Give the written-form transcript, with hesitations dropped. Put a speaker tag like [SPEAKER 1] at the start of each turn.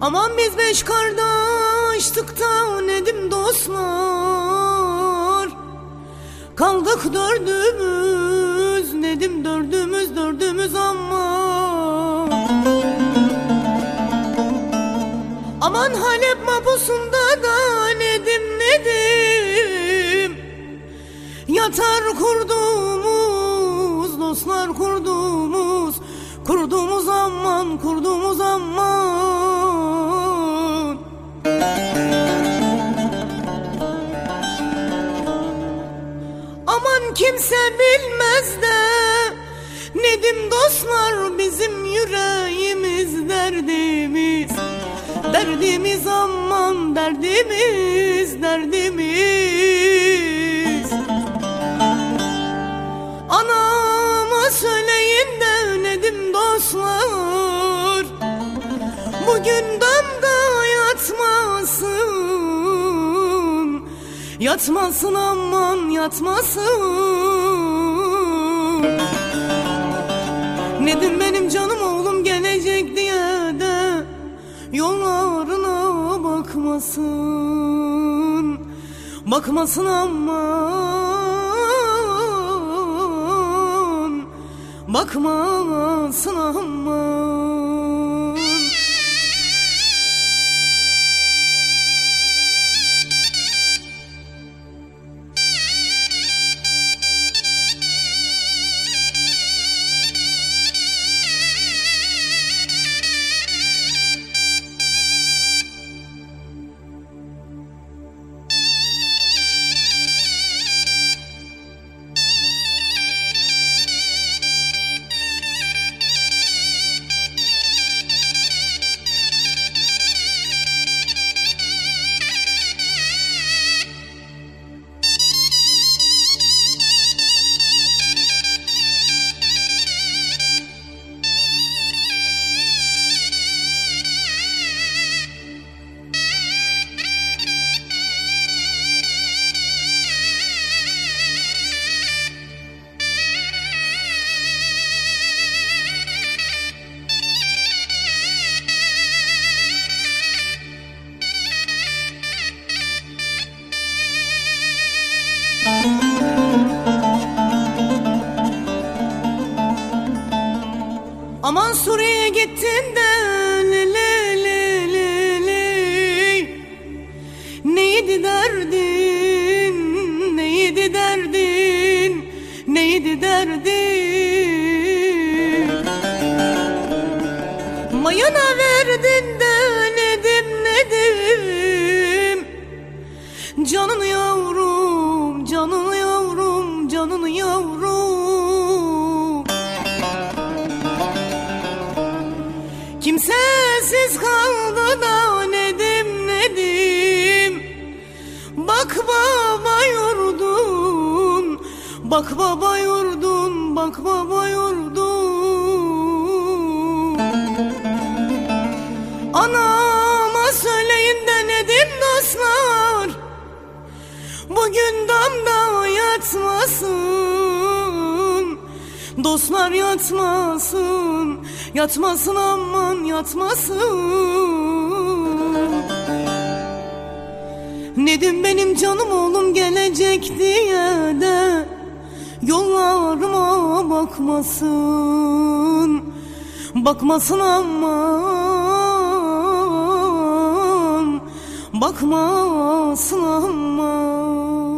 [SPEAKER 1] Aman biz beş kardeştik da nedim dostlar, kaldık dördümüz nedim dördümüz aman. Aman Halep mapusunda da nedim yatar kurdumuz dostlar, kurdumuz aman, kurdumuz aman. Aman kimse bilmez de nedim dostlar, bizim yüreğimiz derdimiz aman, derdimiz. Anama söyleyin de nedim dostlar, bugün damda yatmasın aman, yatmasın. Nedim benim canım oğlum gelecek diye de yollarına bakmasın aman, bakmasın aman. Aman Suriye'ye gittin de neydi derdin, neydi derdin? Mayına verdin de nedim, canını yavrum, canını yavrum. Kimsesiz kaldı da nedim, bak baba yurdun, bak baba yurdun. Anama söyleyin de nedim dostlar, bugün damda yatmasın dostlar, yatmasın aman, yatmasın. Nedim benim canım oğlum gelecek diye de yollarıma bakmasın aman, bakmasın aman.